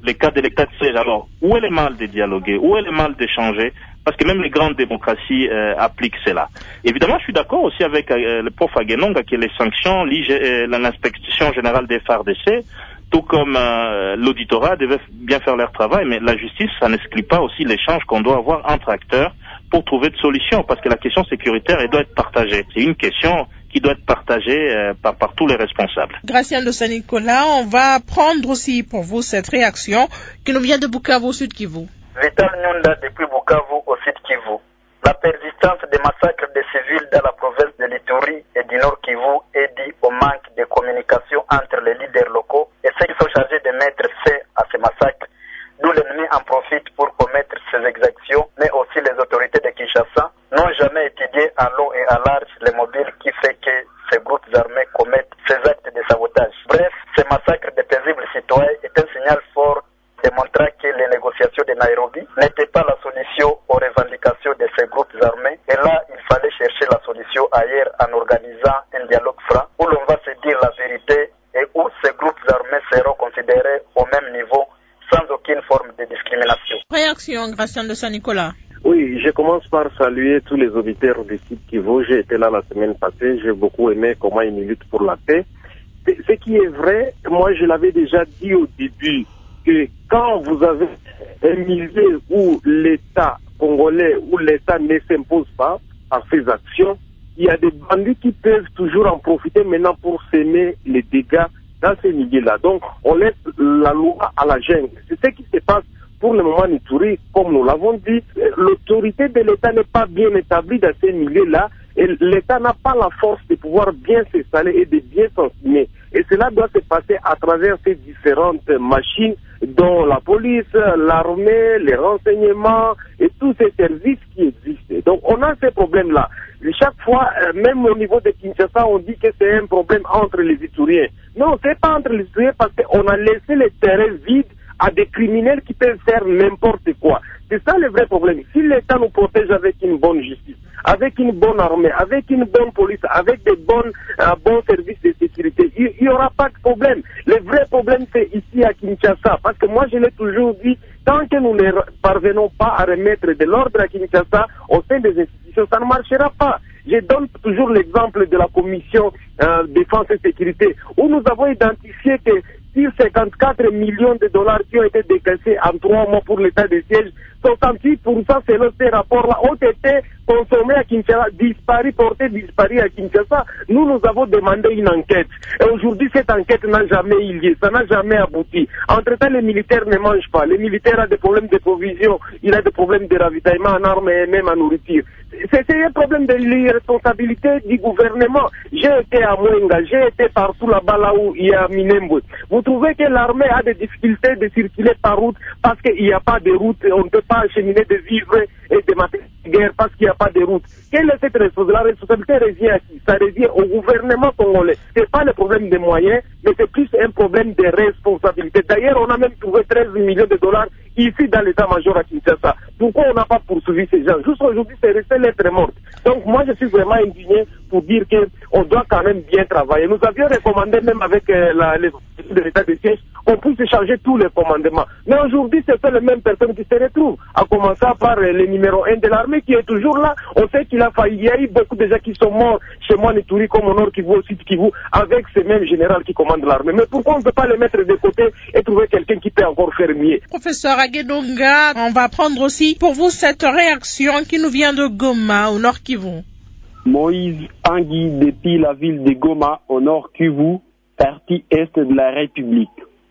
les cas de l'état de siège. Alors, où est le mal de dialoguer? Où est le mal d'échanger? Parce que même les grandes démocraties euh, appliquent cela. Évidemment, je suis d'accord aussi avec euh, le prof Agenonga que les sanctions, euh, l'inspection générale des F A R D C, tout comme euh, l'auditorat, devaient bien faire leur travail, mais la justice, ça n'exclut pas aussi l'échange qu'on doit avoir entre acteurs pour trouver de solutions, parce que la question sécuritaire, elle doit être partagée. C'est une question qui doit être partagée euh, par, par tous les responsables. Gracien de Saint-Nicolas, on va prendre aussi pour vous cette réaction qui nous vient de Bukavu au Sud Kivu. Vital Nyunda depuis Bukavu au Sud Kivu. La persistance des massacres de civils dans la province de l'Ituri et du Nord Kivu est due au manque de communication entre les leaders locaux et ceux qui sont chargés de mettre fin à ces massacres, d'où l'ennemi en profite pour commettre ces exactions, mais aussi les autorités de Kinshasa n'ont jamais étudié à long et à large les mobiles qui fait que ces groupes armés commettent ces actes de sabotage. Bref, ces massacres de paisibles citoyens est un signal fort démontrant que les négociations de Nairobi n'étaient pas la solution aux revendications de ces groupes armés. Et là, il fallait chercher la solution ailleurs en organisant un dialogue franc où l'on va se dire la vérité et où ces groupes armés seront considérés au même niveau sans aucune forme de discrimination. Réaction, Gracien de Saint-Nicolas. Oui, je commence par saluer tous les auditeurs du site Kivu. J'ai été là la semaine passée, j'ai beaucoup aimé comment ils militent pour la paix. Ce qui est vrai, moi je l'avais déjà dit au début, que quand vous avez un milieu où l'État congolais, où l'État ne s'impose pas par ses actions, il y a des bandits qui peuvent toujours en profiter maintenant pour s'aimer les dégâts dans ces milieux-là. Donc, on laisse la loi à la jungle. C'est ce qui se passe pour le moment en Ituri. Comme nous l'avons dit, l'autorité de l'État n'est pas bien établie dans ces milieux-là et l'État n'a pas la force de pouvoir bien s'installer et de bien s'enseigner. Et cela doit se passer à travers ces différentes machines dont la police, l'armée, les renseignements et tous ces services qui existent. Donc on a ces problèmes-là. Chaque fois, même au niveau de Kinshasa, on dit que c'est un problème entre les Ituriens. Non, c'est pas entre les Ituriens parce qu'on a laissé les terrains vides à des criminels qui peuvent faire n'importe quoi. C'est ça le vrai problème. Si l'État nous protège avec une bonne justice, avec une bonne armée, avec une bonne police, avec des bonnes, euh, bons services de sécurité, il n'y aura pas de problème. Le vrai problème, c'est ici à Kinshasa. Parce que moi, je l'ai toujours dit, tant que nous ne parvenons pas à remettre de l'ordre à Kinshasa au sein des institutions, ça ne marchera pas. Je donne toujours l'exemple de la commission euh, défense et sécurité, où nous avons identifié que sur cinquante-quatre millions de dollars qui ont été décaissés en trois mois pour l'état de siège, soixante-huit pour cent selon ces rapports-là ont été consommés à Kinshasa, disparus, portés, disparus à Kinshasa. Nous, nous avons demandé une enquête. Et aujourd'hui, cette enquête n'a jamais eu lieu, ça n'a jamais abouti. Entre-temps, les militaires ne mangent pas. Les militaires ont des problèmes de provision, il a des problèmes de ravitaillement en armes et même en nourriture. C'est un problème de l'irresponsabilité du gouvernement. J'ai été à Mwenga, j'ai été partout là-bas là où il y a Minembwe. Vous trouvez que l'armée a des difficultés de circuler par route parce qu'il n'y a pas de route, on ne peut pas acheminer de vivres et de matériel de guerre parce qu'il n'y a pas de route. Quelle est cette responsabilité? La responsabilité revient à qui? Ça revient au gouvernement congolais. Ce n'est pas le problème des moyens, mais c'est plus un problème de responsabilité. D'ailleurs, on a même trouvé treize millions de dollars ici dans l'état-major à Kinshasa. Pourquoi on n'a pas poursuivi ces gens? Juste aujourd'hui, c'est resté lettre morte. Donc moi, je suis vraiment indigné pour dire qu'on doit quand même bien travailler. Nous avions recommandé même avec euh, la, les de l'état de siège qu'on puisse changer tous les commandements. Mais aujourd'hui, c'est les mêmes personnes qui se retrouvent, à commencer par euh, le numéro un de l'armée qui est toujours là. On sait qu'il a failli. Il y a eu beaucoup de gens qui sont morts chez moi, en Ituri, comme au Nord Kivu, au Sud Kivu, avec ces mêmes généraux qui commandent l'armée. Mais pourquoi on ne peut pas les mettre de côté et trouver quelqu'un qui peut encore faire mieux? Professeur Agenonga, on va prendre aussi pour vous cette réaction qui nous vient de Goma, au Nord Kivu. Moïse Angui depuis la ville de Goma, au Nord Kivu, partie est de la République.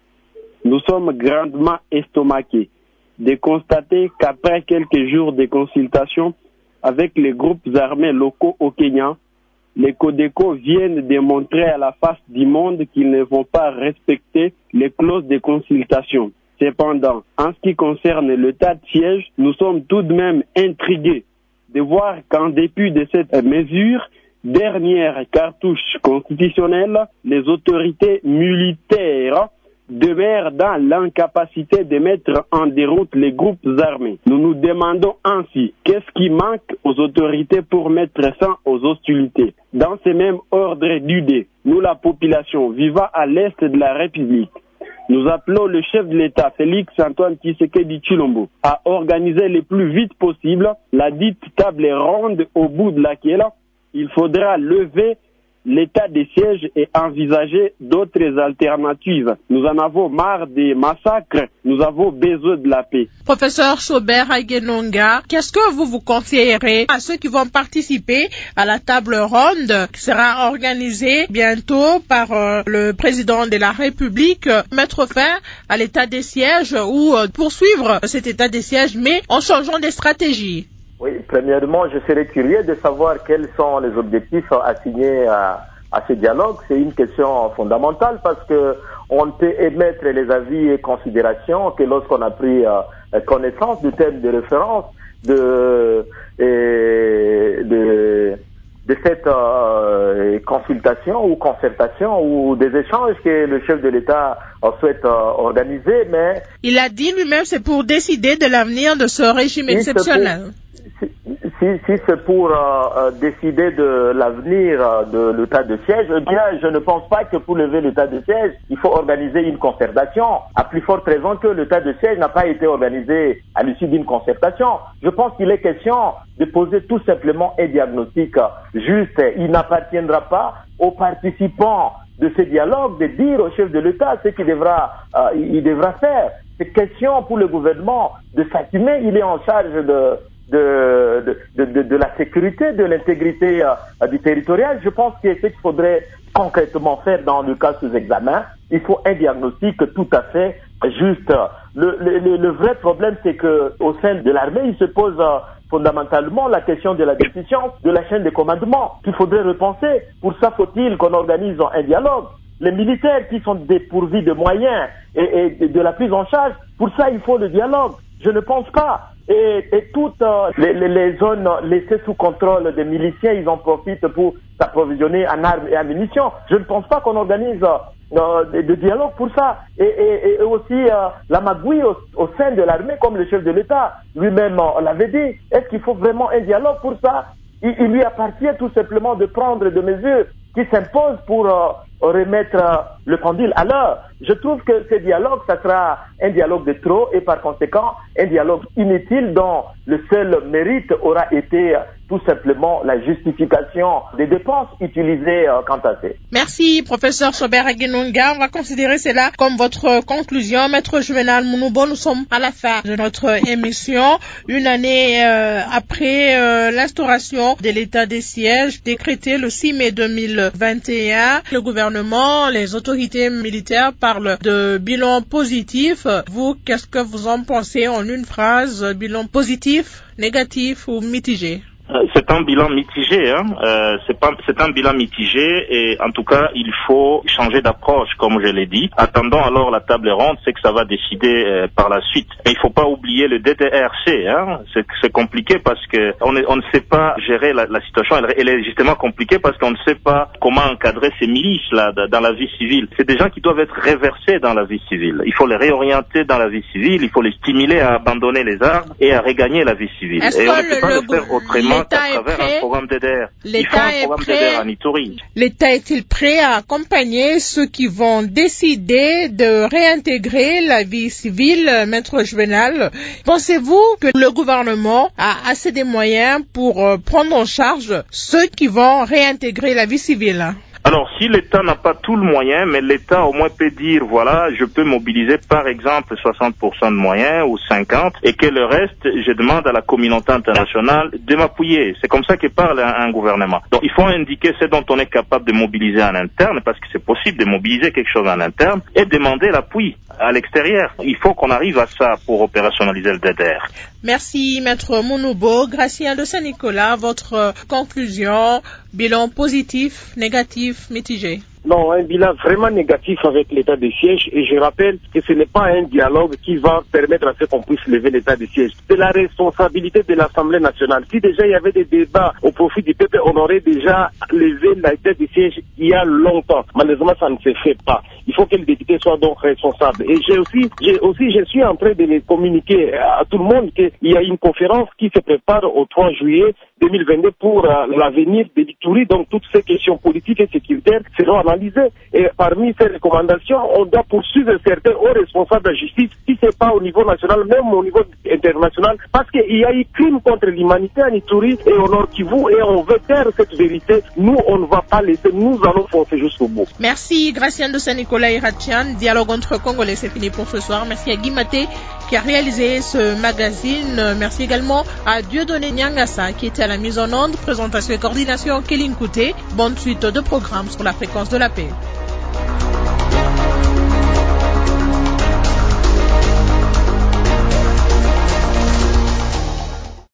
Nous sommes grandement estomaqués de constater qu'après quelques jours de consultation avec les groupes armés locaux au Kenya, les Codeco viennent démontrer à la face du monde qu'ils ne vont pas respecter les clauses de consultation. Cependant, en ce qui concerne l'état de siège, nous sommes tout de même intrigués de voir qu'en dépit de cette mesure, dernière cartouche constitutionnelle, les autorités militaires demeurent dans l'incapacité de mettre en déroute les groupes armés. Nous nous demandons ainsi, qu'est-ce qui manque aux autorités pour mettre fin aux hostilités? Dans ce même ordre d'idées, nous, la population vivant à l'est de la République, Nous appelons le chef de l'État, Félix Antoine Tshisekedi Tshilombo, à organiser le plus vite possible la dite table ronde au bout de laquelle il faudra lever l'état de siège et envisager d'autres alternatives. Nous en avons marre des massacres, nous avons besoin de la paix. Professeur Sobert Agenonga, qu'est-ce que vous vous conseillerez à ceux qui vont participer à la table ronde qui sera organisée bientôt par euh, le président de la République, mettre fin à l'état des sièges ou euh, poursuivre cet état des sièges mais en changeant des stratégies? Oui, premièrement, je serais curieux de savoir quels sont les objectifs assignés à, à ce dialogue. C'est une question fondamentale parce que on ne peut émettre les avis et considérations que lorsqu'on a pris euh, connaissance du thème de référence de, et de, de cette euh, consultation ou concertation ou des échanges que le chef de l'État souhaite euh, organiser. Mais il a dit lui-même c'est pour décider de l'avenir de ce régime exceptionnel. Si, si, si c'est pour euh, euh, décider de l'avenir euh, de l'état de siège, eh bien, je ne pense pas que pour lever l'état de siège, il faut organiser une concertation. À plus forte raison que l'état de siège n'a pas été organisé à l'issue d'une concertation. Je pense qu'il est question de poser tout simplement un diagnostic juste. Il n'appartiendra pas aux participants de ce dialogue de dire au chef de l'État ce qu'il devra, euh, il devra faire. C'est question pour le gouvernement de s'assumer. Il est en charge de De, de, de, de la sécurité, de l'intégrité euh, du territorial. Je pense que c'est ce qu'il faudrait concrètement faire dans le cas sous examen. Il faut un diagnostic tout à fait juste. Le, le, le vrai problème, c'est que au sein de l'armée, il se pose euh, fondamentalement la question de la déficience de la chaîne de commandement qu'il faudrait repenser. Pour ça, faut-il qu'on organise un dialogue. Les militaires qui sont dépourvus de moyens et, et de la prise en charge, pour ça, il faut le dialogue. Je ne pense pas. Et, et toutes euh, les, les, les zones laissées sous contrôle des miliciens, ils en profitent pour s'approvisionner en armes et en munitions. Je ne pense pas qu'on organise euh, de, de dialogue pour ça. Et, et, et aussi euh, la magouille au, au sein de l'armée, comme le chef de l'État lui-même euh, l'avait dit. Est-ce qu'il faut vraiment un dialogue pour ça? il, il lui appartient tout simplement de prendre des mesures qui s'imposent pour euh, remettre euh, le pendule à l'heure. Je trouve que ce dialogue, ça sera un dialogue de trop et par conséquent un dialogue inutile dont le seul mérite aura été euh, tout simplement la justification des dépenses utilisées euh, quant à ces. Merci, professeur Sobert Agenonga. On va considérer cela comme votre conclusion. Maître Juvenal Mounoubo, nous sommes à la fin de notre émission. Une année euh, après euh, l'instauration de l'état des sièges décrété le six mai deux mille vingt et un, le gouvernement, les autorités militaires parlent de bilan positif. Vous, qu'est-ce que vous en pensez en une phrase? Bilan positif, négatif ou mitigé? C'est un bilan mitigé, hein. Euh, c'est pas, c'est un bilan mitigé et en tout cas il faut changer d'approche, comme je l'ai dit. Attendons alors la table ronde, c'est que ça va décider euh, par la suite. Et il faut pas oublier le D D R C, hein. C'est, c'est compliqué parce que on, est, on ne sait pas gérer la, la situation. Elle, elle est justement compliquée parce qu'on ne sait pas comment encadrer ces milices là dans la vie civile. C'est des gens qui doivent être réversés dans la vie civile. Il faut les réorienter dans la vie civile. Il faut les stimuler à abandonner les armes et à regagner la vie civile. Est-ce et on ne le, peut pas le, le faire autrement. L'État est prêt. L'État est prêt. L'État est-il prêt à accompagner ceux qui vont décider de réintégrer la vie civile, Maître Juvenal? Pensez-vous que le gouvernement a assez de moyens pour prendre en charge ceux qui vont réintégrer la vie civile? Alors, si l'État n'a pas tout le moyen, mais l'État au moins peut dire, voilà, je peux mobiliser par exemple soixante pour cent de moyens ou cinquante, et que le reste, je demande à la communauté internationale de m'appuyer. C'est comme ça que parle un, un gouvernement. Donc, il faut indiquer ce dont on est capable de mobiliser en interne, parce que c'est possible de mobiliser quelque chose en interne, et demander l'appui à l'extérieur. Il faut qu'on arrive à ça pour opérationnaliser le D D R. Merci, Maître Mounoubo. Gracien de Saint-Nicolas, votre conclusion, bilan positif, négatif, mitigé? Non, un bilan vraiment négatif avec l'état de siège et je rappelle que ce n'est pas un dialogue qui va permettre à ce qu'on puisse lever l'état de siège. C'est la responsabilité de l'Assemblée nationale. Si déjà il y avait des débats au profit du peuple, on aurait déjà levé l'état de siège il y a longtemps. Malheureusement, ça ne se fait pas. Il faut que les députés soient donc responsables. Et j'ai aussi, j'ai aussi, je suis en train de les communiquer à tout le monde qu'il y a une conférence qui se prépare au trois juillet deux mille vingt-deux pour euh, l'avenir de l'Ituri. Donc toutes ces questions politiques et sécuritaires seront analysées. Et parmi ces recommandations, on doit poursuivre certains hauts responsables de la justice, si ce n'est pas au niveau national, même au niveau international, parce qu'il y a eu crime contre l'humanité en Ituri et au Nord Kivu, et on veut taire cette vérité. Nous, on ne va pas laisser, nous allons foncer jusqu'au bout. Merci Gracien de Saint-Nicolas Iratian. Dialogue entre Congolais, c'est fini pour ce soir. Merci à Guy Maté qui a réalisé ce magazine. Merci également à Dieudonné Nyangasa qui était à la mise en onde, présentation et coordination Kéline Kouté. Bonne suite de programmes sur la fréquence de la paix.